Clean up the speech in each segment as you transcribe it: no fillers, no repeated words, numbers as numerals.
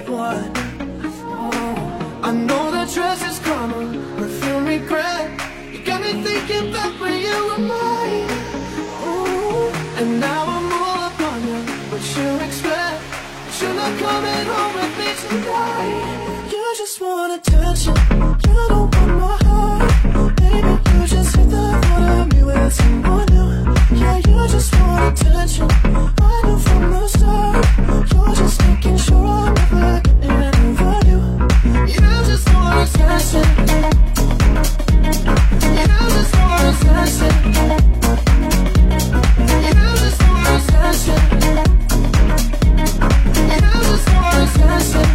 right one. I know that dress is karma, perfume regret. You got me thinking back when you were mine. Ooh. And now I'm all up on you. What you expect? You're not coming home with me tonight. You just want attention. You don't want my heart. Baby, you just hit the thought of me with someone new. Yeah, you just want attention. I knew from the start. You're just making sure I'm never getting over you. You just want attention. You just want attention. You just want attention. You just want attention.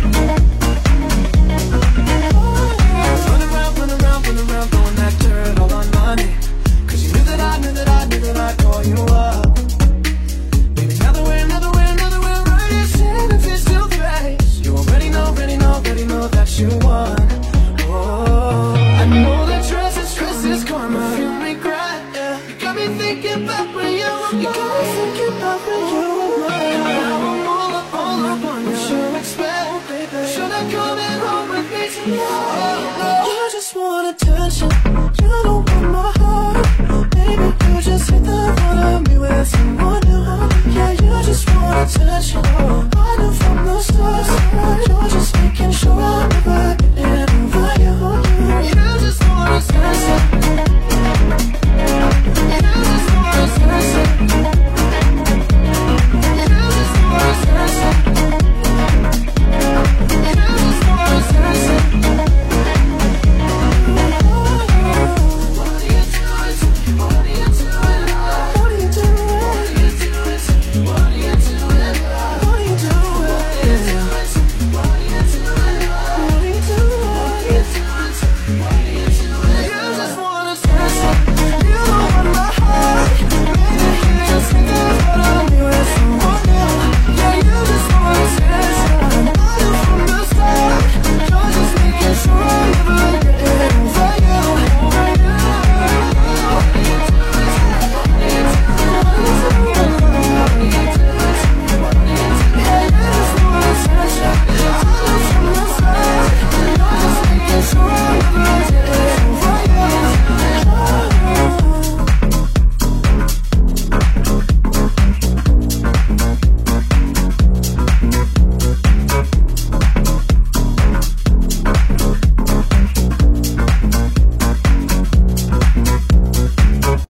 Run around, throwing that dirt all on money. Cause you knew that I'd call you up. Baby, now that we're right here sitting face to face, you already know that you won. Oh, I know that stress is karma. Feel regret, yeah. You got me thinking back when you were mine. You got me thinking back when you were mine. Now I'm all up on you. What you expect, baby? Should I come in home with me tonight? You just want attention. You don't want my heart. Baby, you just hit the thought of me with someone new. Yeah, you just want attention.